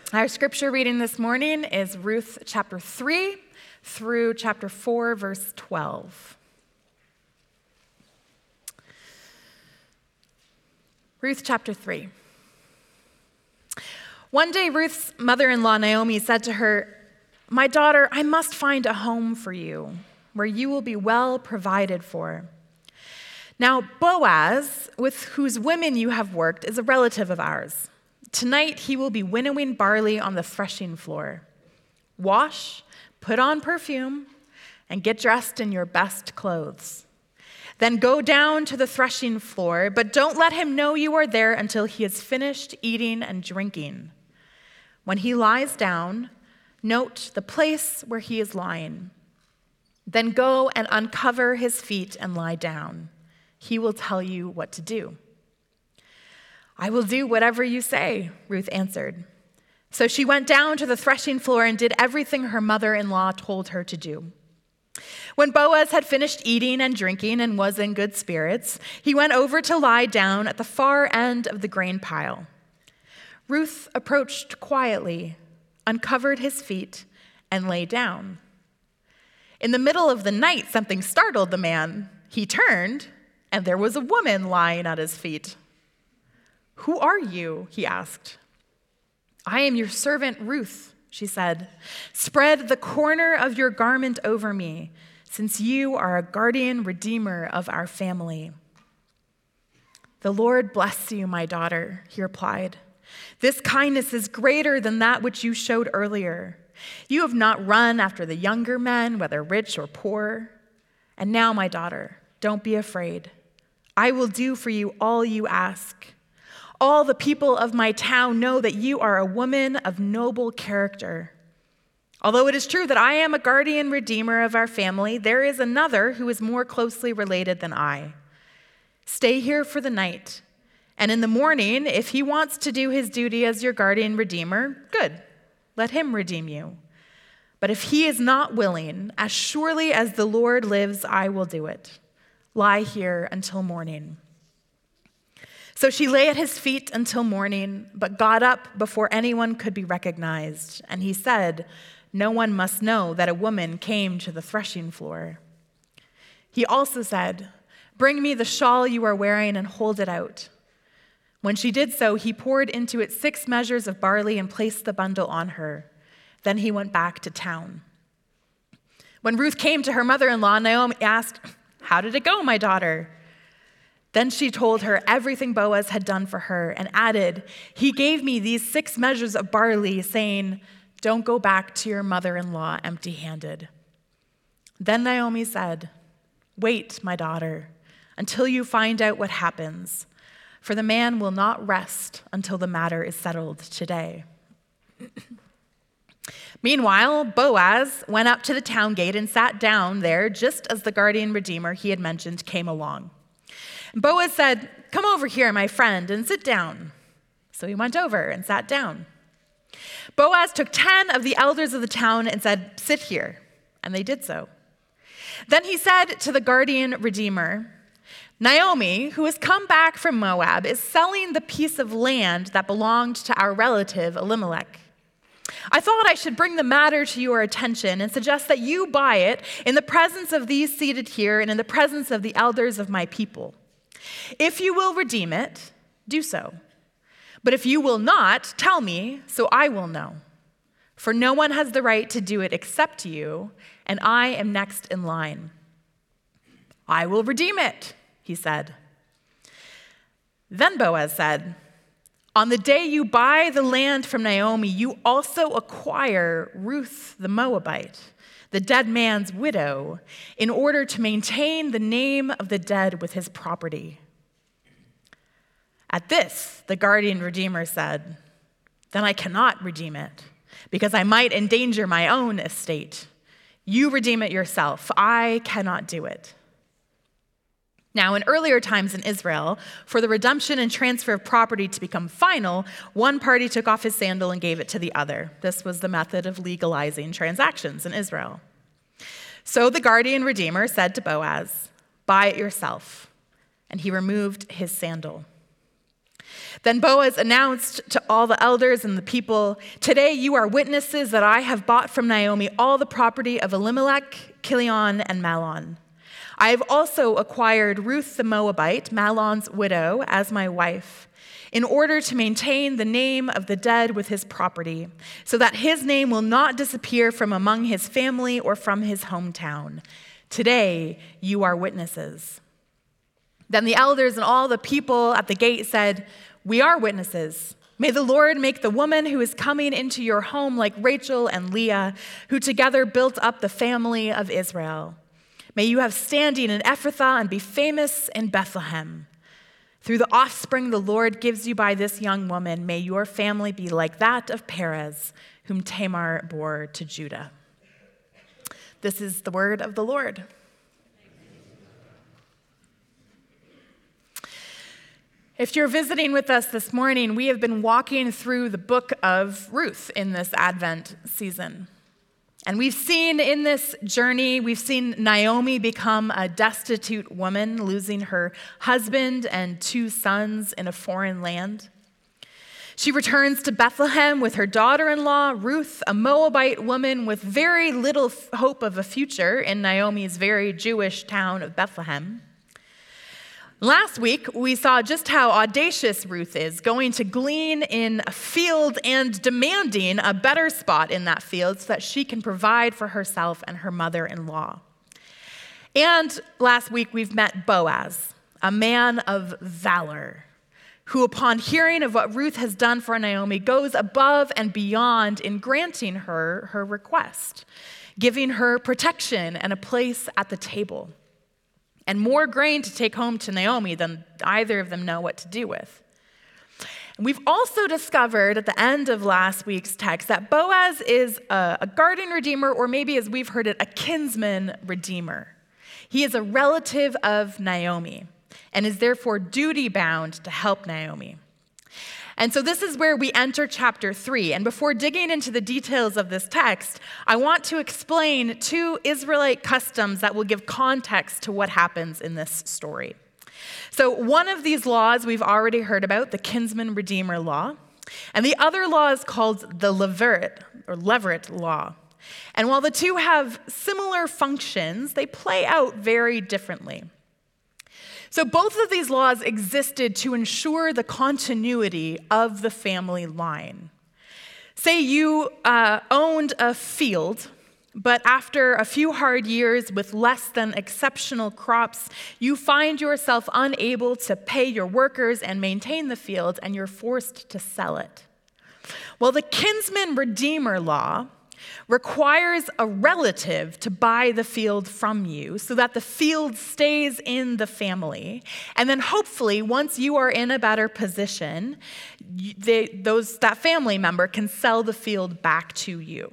Our scripture reading this morning is Ruth chapter 3 through chapter 4, verse 12. Ruth chapter 3. One day, Ruth's mother-in-law, Naomi, said to her, "My daughter, I must find a home for you where you will be well provided for. Now, Boaz, with whose women you have worked, is a relative of ours. Tonight he will be winnowing barley on the threshing floor. Wash, put on perfume, and get dressed in your best clothes. Then go down to the threshing floor, but don't let him know you are there until he has finished eating and drinking. When he lies down, note the place where he is lying. Then go and uncover his feet and lie down. He will tell you what to do." "I will do whatever you say," Ruth answered. So she went down to the threshing floor and did everything her mother-in-law told her to do. When Boaz had finished eating and drinking and was in good spirits, he went over to lie down at the far end of the grain pile. Ruth approached quietly, uncovered his feet, and lay down. In the middle of the night, something startled the man. He turned, and there was a woman lying at his feet. "Who are you?" he asked. "I am your servant Ruth," she said. "Spread the corner of your garment over me, since you are a guardian redeemer of our family." "The Lord bless you, my daughter," he replied. "This kindness is greater than that which you showed earlier. You have not run after the younger men, whether rich or poor. And now, my daughter, don't be afraid. I will do for you all you ask. All the people of my town know that you are a woman of noble character. Although it is true that I am a guardian redeemer of our family, there is another who is more closely related than I. Stay here for the night, and in the morning, if he wants to do his duty as your guardian redeemer, good, let him redeem you. But if he is not willing, as surely as the Lord lives, I will do it. Lie here until morning." So she lay at his feet until morning, but got up before anyone could be recognized. And he said, "No one must know that a woman came to the threshing floor." He also said, "Bring me the shawl you are wearing and hold it out." When she did so, he poured into it 6 measures of barley and placed the bundle on her. Then he went back to town. When Ruth came to her mother-in-law, Naomi asked, "How did it go, my daughter?" Then she told her everything Boaz had done for her and added, "He gave me these 6 measures of barley, saying, 'Don't go back to your mother-in-law empty-handed.'" Then Naomi said, "Wait, my daughter, until you find out what happens, for the man will not rest until the matter is settled today." Meanwhile, Boaz went up to the town gate and sat down there just as the guardian redeemer he had mentioned came along. Boaz said, "Come over here, my friend, and sit down." So he went over and sat down. Boaz took 10 of the elders of the town and said, "Sit here," and they did so. Then he said to the guardian redeemer, "Naomi, who has come back from Moab, is selling the piece of land that belonged to our relative Elimelech. I thought I should bring the matter to your attention and suggest that you buy it in the presence of these seated here and in the presence of the elders of my people. If you will redeem it, do so. But if you will not, tell me, so I will know. For no one has the right to do it except you, and I am next in line." "I will redeem it," he said. Then Boaz said, "On the day you buy the land from Naomi, you also acquire Ruth the Moabite, the dead man's widow, in order to maintain the name of the dead with his property." At this, the guardian redeemer said, "Then I cannot redeem it, because I might endanger my own estate. You redeem it yourself. I cannot do it." Now, in earlier times in Israel, for the redemption and transfer of property to become final, one party took off his sandal and gave it to the other. This was the method of legalizing transactions in Israel. So the guardian redeemer said to Boaz, "Buy it yourself." And he removed his sandal. Then Boaz announced to all the elders and the people, "Today you are witnesses that I have bought from Naomi all the property of Elimelech, Kilion, and Mahlon. I have also acquired Ruth the Moabite, Mahlon's widow, as my wife, in order to maintain the name of the dead with his property, so that his name will not disappear from among his family or from his hometown. Today you are witnesses." Then the elders and all the people at the gate said, "We are witnesses. May the Lord make the woman who is coming into your home like Rachel and Leah, who together built up the family of Israel. May you have standing in Ephrathah and be famous in Bethlehem. Through the offspring the Lord gives you by this young woman, may your family be like that of Perez, whom Tamar bore to Judah." This is the word of the Lord. If you're visiting with us this morning, we have been walking through the book of Ruth in this Advent season. And we've seen in this journey, we've seen Naomi become a destitute woman, losing her husband and 2 sons in a foreign land. She returns to Bethlehem with her daughter-in-law, Ruth, a Moabite woman with very little hope of a future in Naomi's very Jewish town of Bethlehem. Last week, we saw just how audacious Ruth is, going to glean in a field and demanding a better spot in that field so that she can provide for herself and her mother-in-law. And last week, we've met Boaz, a man of valor, who upon hearing of what Ruth has done for Naomi, goes above and beyond in granting her her request, giving her protection and a place at the table, and more grain to take home to Naomi than either of them know what to do with. And we've also discovered at the end of last week's text that Boaz is a garden redeemer, or maybe as we've heard it, a kinsman redeemer. He is a relative of Naomi and is therefore duty-bound to help Naomi. And so this is where we enter chapter 3. And before digging into the details of this text, I want to explain 2 Israelite customs that will give context to what happens in this story. So one of these laws we've already heard about, the kinsman redeemer law, and the other law is called the Levirate law. And while the two have similar functions, they play out very differently. So both of these laws existed to ensure the continuity of the family line. Say you owned a field, but after a few hard years with less than exceptional crops, you find yourself unable to pay your workers and maintain the field, and you're forced to sell it. Well, the kinsman redeemer law requires a relative to buy the field from you so that the field stays in the family. And then hopefully, once you are in a better position, that family member can sell the field back to you.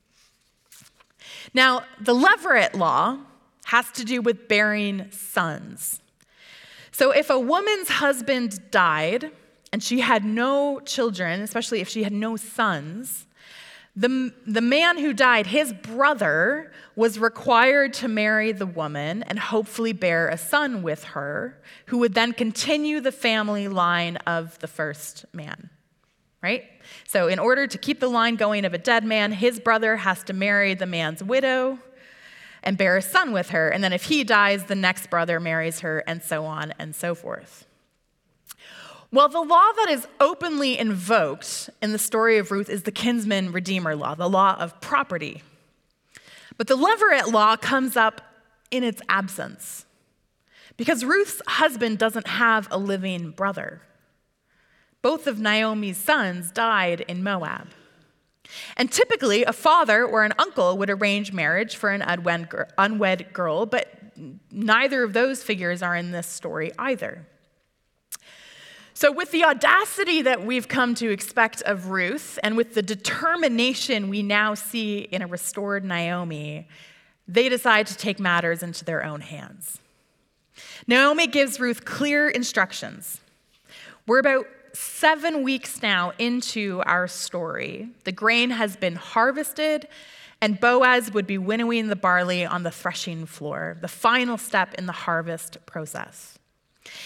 Now, the Levirate law has to do with bearing sons. So if a woman's husband died and she had no children, especially if she had no sons, the man who died, his brother, was required to marry the woman and hopefully bear a son with her, who would then continue the family line of the first man, right? So in order to keep the line going of a dead man, his brother has to marry the man's widow and bear a son with her. And then if he dies, the next brother marries her, and so on and so forth. Well, the law that is openly invoked in the story of Ruth is the kinsman redeemer law, the law of property. But the Levirate law comes up in its absence because Ruth's husband doesn't have a living brother. Both of Naomi's sons died in Moab. And typically, a father or an uncle would arrange marriage for an unwed girl, but neither of those figures are in this story either. So with the audacity that we've come to expect of Ruth, and with the determination we now see in a restored Naomi, they decide to take matters into their own hands. Naomi gives Ruth clear instructions. We're about 7 weeks now into our story. The grain has been harvested, and Boaz would be winnowing the barley on the threshing floor, the final step in the harvest process.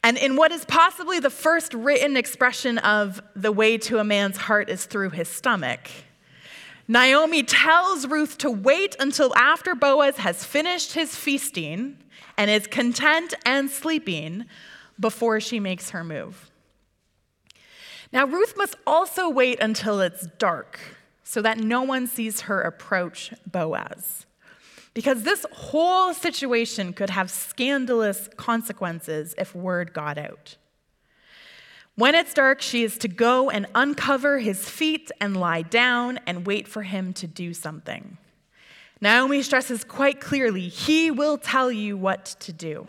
And in what is possibly the first written expression of the way to a man's heart is through his stomach, Naomi tells Ruth to wait until after Boaz has finished his feasting and is content and sleeping before she makes her move. Now, Ruth must also wait until it's dark so that no one sees her approach Boaz, because this whole situation could have scandalous consequences if word got out. When it's dark, she is to go and uncover his feet and lie down and wait for him to do something. Naomi stresses quite clearly, he will tell you what to do.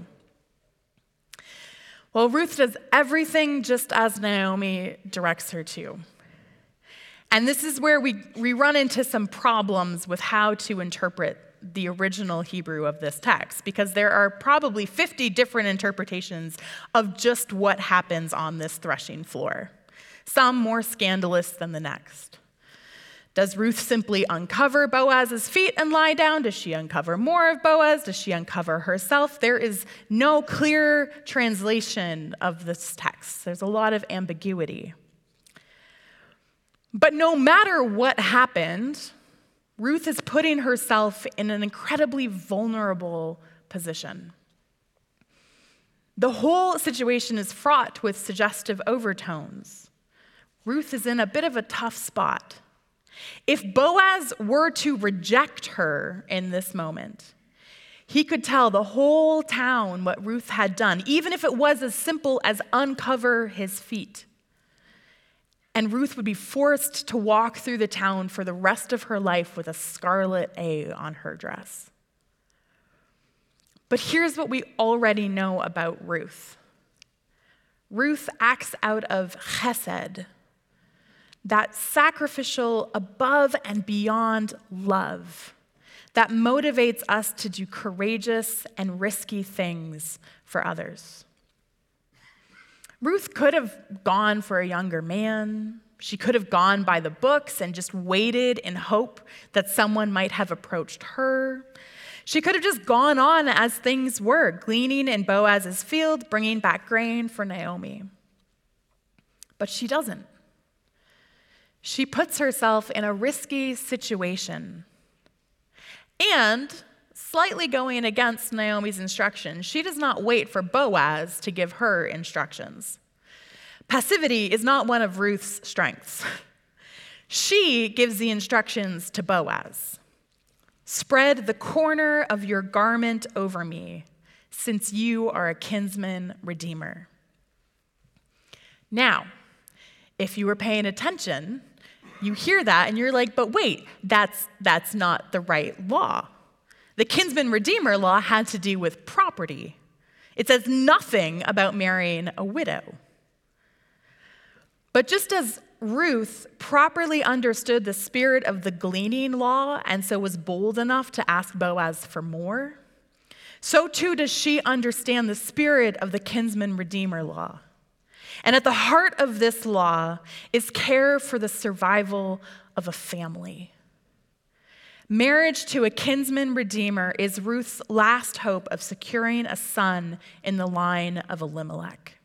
Well, Ruth does everything just as Naomi directs her to. And this is where we run into some problems with how to interpret the original Hebrew of this text, because there are probably 50 different interpretations of just what happens on this threshing floor, some more scandalous than the next. Does Ruth simply uncover Boaz's feet and lie down? Does she uncover more of Boaz? Does she uncover herself? There is no clear translation of this text. There's a lot of ambiguity. But no matter what happened, Ruth is putting herself in an incredibly vulnerable position. The whole situation is fraught with suggestive overtones. Ruth is in a bit of a tough spot. If Boaz were to reject her in this moment, he could tell the whole town what Ruth had done, even if it was as simple as uncover his feet. And Ruth would be forced to walk through the town for the rest of her life with a scarlet A on her dress. But here's what we already know about Ruth. Ruth acts out of chesed, that sacrificial, above and beyond love that motivates us to do courageous and risky things for others. Ruth could have gone for a younger man. She could have gone by the books and just waited in hope that someone might have approached her. She could have just gone on as things were, gleaning in Boaz's field, bringing back grain for Naomi. But she doesn't. She puts herself in a risky situation. And, slightly going against Naomi's instructions, she does not wait for Boaz to give her instructions. Passivity is not one of Ruth's strengths. She gives the instructions to Boaz. Spread the corner of your garment over me, since you are a kinsman redeemer. Now, if you were paying attention, you hear that and you're like, but wait, that's not the right law. The kinsman redeemer law had to do with property. It says nothing about marrying a widow. But just as Ruth properly understood the spirit of the gleaning law and so was bold enough to ask Boaz for more, so too does she understand the spirit of the kinsman redeemer law. And at the heart of this law is care for the survival of a family. Marriage to a kinsman redeemer is Ruth's last hope of securing a son in the line of Elimelech.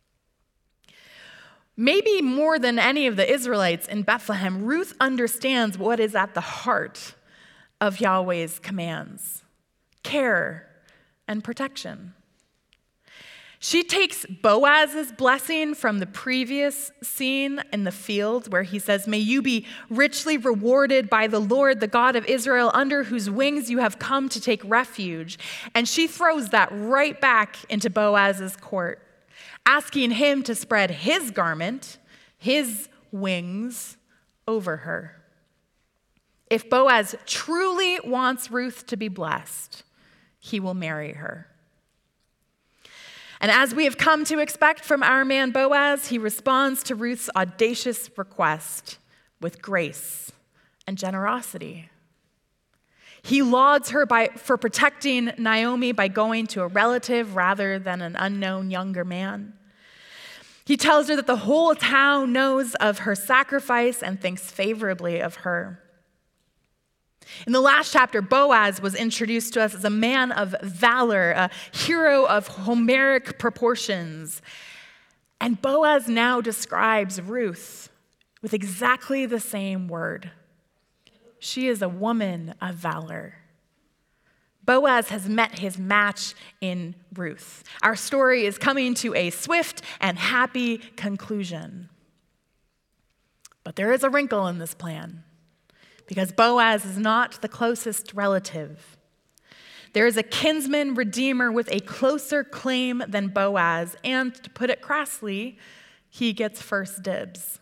Maybe more than any of the Israelites in Bethlehem, Ruth understands what is at the heart of Yahweh's commands: care and protection. She takes Boaz's blessing from the previous scene in the field where he says, "May you be richly rewarded by the Lord, the God of Israel, under whose wings you have come to take refuge." And she throws that right back into Boaz's court, asking him to spread his garment, his wings, over her. If Boaz truly wants Ruth to be blessed, he will marry her. And as we have come to expect from our man Boaz, he responds to Ruth's audacious request with grace and generosity. He lauds her for protecting Naomi by going to a relative rather than an unknown younger man. He tells her that the whole town knows of her sacrifice and thinks favorably of her. In the last chapter, Boaz was introduced to us as a man of valor, a hero of Homeric proportions. And Boaz now describes Ruth with exactly the same word. She is a woman of valor. Boaz has met his match in Ruth. Our story is coming to a swift and happy conclusion. But there is a wrinkle in this plan, because Boaz is not the closest relative. There is a kinsman redeemer with a closer claim than Boaz, and to put it crassly, he gets first dibs.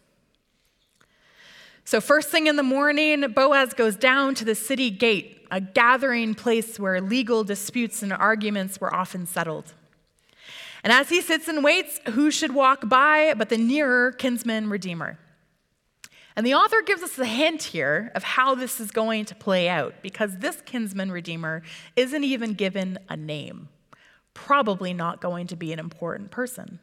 So first thing in the morning, Boaz goes down to the city gate, a gathering place where legal disputes and arguments were often settled. And as he sits and waits, who should walk by but the nearer kinsman redeemer? And the author gives us a hint here of how this is going to play out, because this kinsman redeemer isn't even given a name. Probably not going to be an important person.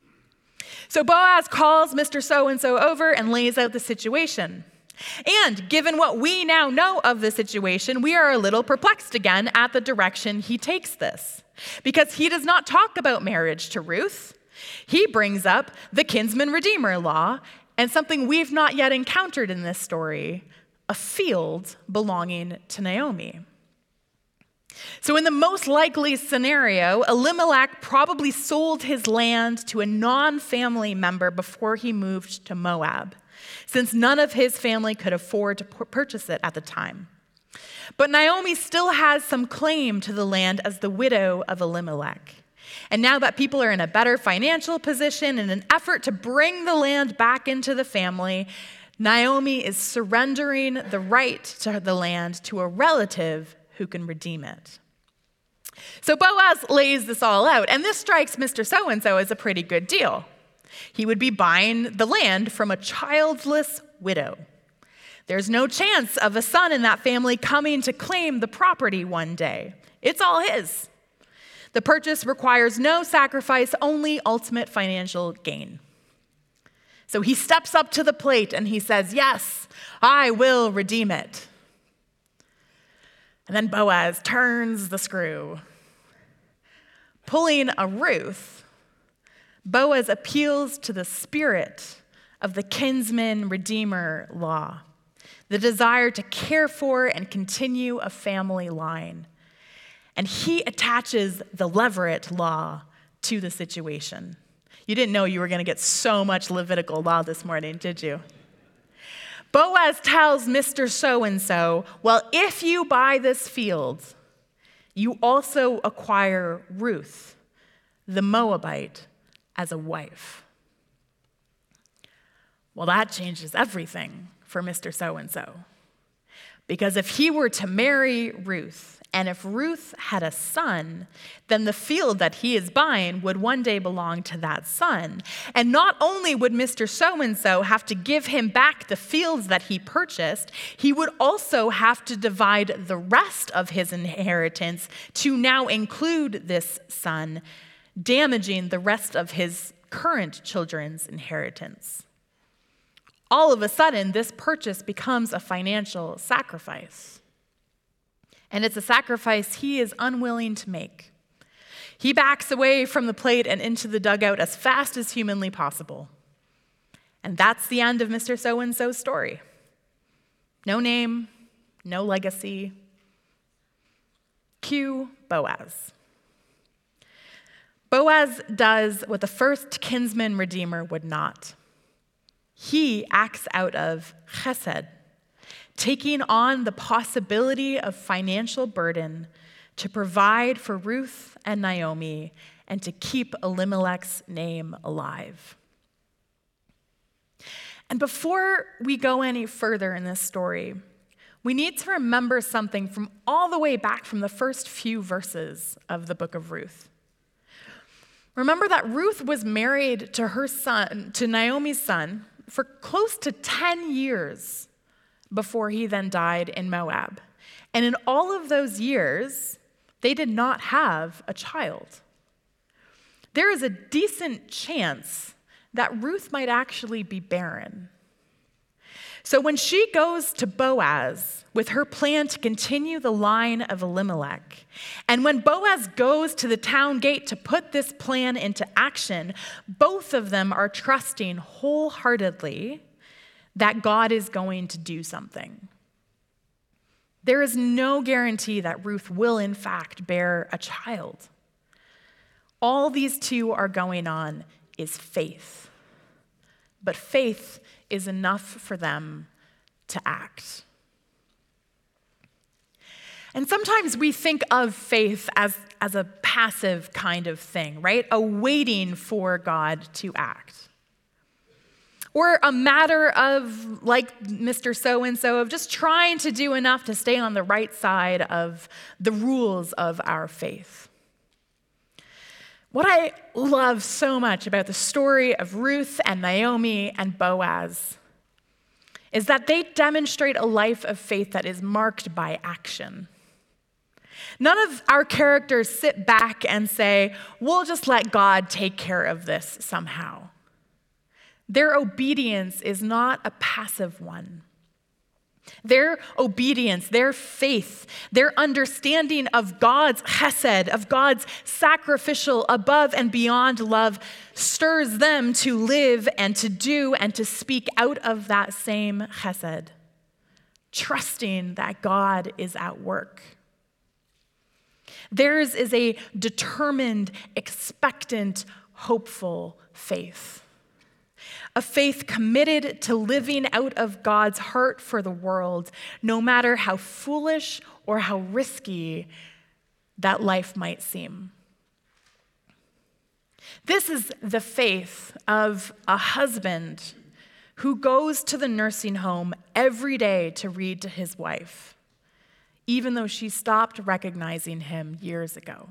So Boaz calls Mr. So-and-so over and lays out the situation. And given what we now know of the situation, we are a little perplexed again at the direction he takes this. Because he does not talk about marriage to Ruth. He brings up the kinsman redeemer law and something we've not yet encountered in this story, a field belonging to Naomi. So in the most likely scenario, Elimelech probably sold his land to a non-family member before he moved to Moab, since none of his family could afford to purchase it at the time. But Naomi still has some claim to the land as the widow of Elimelech. And now that people are in a better financial position, in an effort to bring the land back into the family, Naomi is surrendering the right to the land to a relative who can redeem it. So Boaz lays this all out, and this strikes Mr. So-and-so as a pretty good deal. He would be buying the land from a childless widow. There's no chance of a son in that family coming to claim the property one day. It's all his. The purchase requires no sacrifice, only ultimate financial gain. So he steps up to the plate and he says, "Yes, I will redeem it." And then Boaz turns the screw. Pulling a Ruth, Boaz appeals to the spirit of the kinsman redeemer law, the desire to care for and continue a family line. And he attaches the Levirate law to the situation. You didn't know you were going to get so much Levitical law this morning, did you? Boaz tells Mr. So-and-so, well, if you buy this field, you also acquire Ruth, the Moabite, as a wife. Well, that changes everything for Mr. So-and-so. Because if he were to marry Ruth, and if Ruth had a son, then the field that he is buying would one day belong to that son. And not only would Mr. So-and-so have to give him back the fields that he purchased, he would also have to divide the rest of his inheritance to now include this son, damaging the rest of his current children's inheritance. All of a sudden, this purchase becomes a financial sacrifice. And it's a sacrifice he is unwilling to make. He backs away from the plate and into the dugout as fast as humanly possible. And that's the end of Mr. So-and-so's story. No name, no legacy. Cue Boaz. Boaz does what the first kinsman redeemer would not. He acts out of chesed, taking on the possibility of financial burden to provide for Ruth and Naomi and to keep Elimelech's name alive. And before we go any further in this story, we need to remember something from all the way back from the first few verses of the book of Ruth. Remember that Ruth was married to her son, to Naomi's son, for close to 10 years before he then died in Moab. And in all of those years, they did not have a child. There is a decent chance that Ruth might actually be barren. So when she goes to Boaz with her plan to continue the line of Elimelech, and when Boaz goes to the town gate to put this plan into action, both of them are trusting wholeheartedly that God is going to do something. There is no guarantee that Ruth will, in fact, bear a child. All these two are going on is faith. But faith is enough for them to act. And sometimes we think of faith as a passive kind of thing, right? A waiting for God to act. Or a matter of, like Mr. So-and-so, of just trying to do enough to stay on the right side of the rules of our faith. What I love so much about the story of Ruth and Naomi and Boaz is that they demonstrate a life of faith that is marked by action. None of our characters sit back and say, we'll just let God take care of this somehow. Their obedience is not a passive one. Their obedience, their faith, their understanding of God's chesed, of God's sacrificial above and beyond love, stirs them to live and to do and to speak out of that same chesed, trusting that God is at work. Theirs is a determined, expectant, hopeful faith. A faith committed to living out of God's heart for the world, no matter how foolish or how risky that life might seem. This is the faith of a husband who goes to the nursing home every day to read to his wife, even though she stopped recognizing him years ago.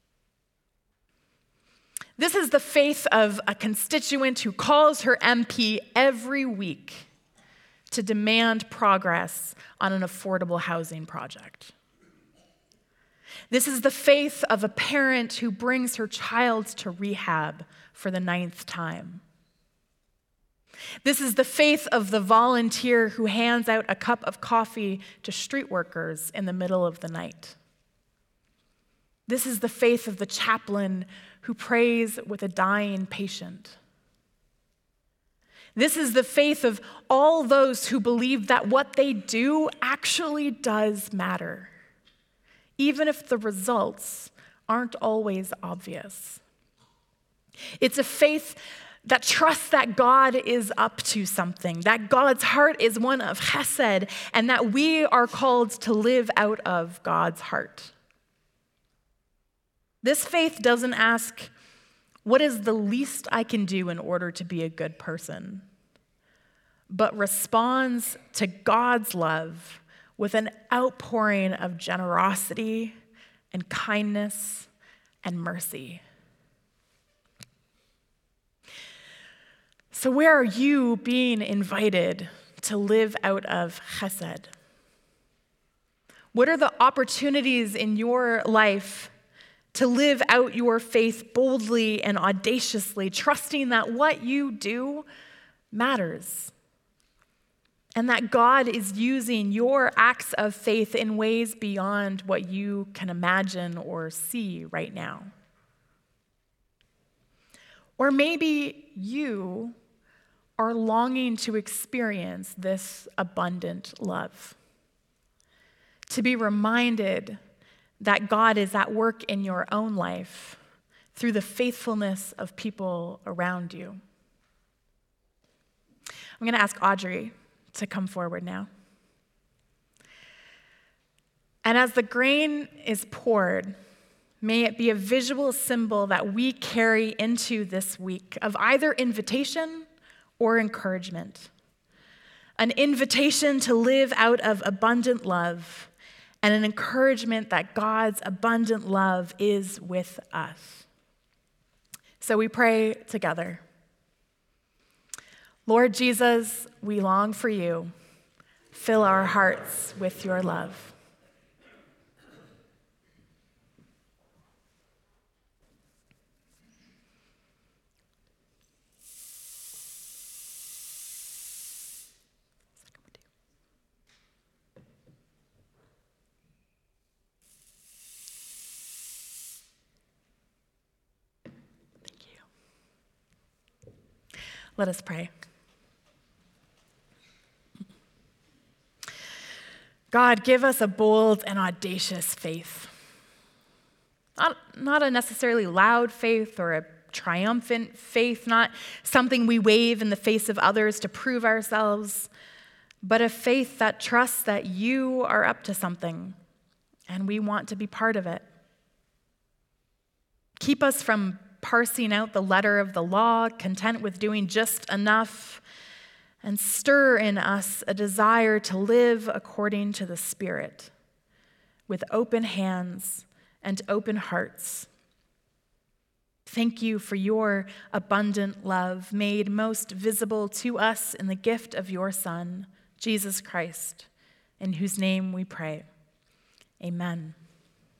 This is the faith of a constituent who calls her MP every week to demand progress on an affordable housing project. This is the faith of a parent who brings her child to rehab for the 9th time. This is the faith of the volunteer who hands out a cup of coffee to street workers in the middle of the night. This is the faith of the chaplain who prays with a dying patient. This is the faith of all those who believe that what they do actually does matter, even if the results aren't always obvious. It's a faith that trusts that God is up to something, that God's heart is one of chesed, and that we are called to live out of God's heart. This faith doesn't ask, what is the least I can do in order to be a good person? But responds to God's love with an outpouring of generosity and kindness and mercy. So where are you being invited to live out of chesed? What are the opportunities in your life to live out your faith boldly and audaciously, trusting that what you do matters, and that God is using your acts of faith in ways beyond what you can imagine or see right now? Or maybe you are longing to experience this abundant love, to be reminded that God is at work in your own life through the faithfulness of people around you. I'm going to ask Audrey to come forward now. And as the grain is poured, may it be a visual symbol that we carry into this week of either invitation or encouragement. An invitation to live out of abundant love, and an encouragement that God's abundant love is with us. So we pray together. Lord Jesus, we long for you. Fill our hearts with your love. Let us pray. God, give us a bold and audacious faith. Not a necessarily loud faith or a triumphant faith, not something we wave in the face of others to prove ourselves, but a faith that trusts that you are up to something and we want to be part of it. Keep us from parsing out the letter of the law, content with doing just enough, and stir in us a desire to live according to the Spirit, with open hands and open hearts. Thank you for your abundant love made most visible to us in the gift of your Son, Jesus Christ, in whose name we pray. Amen.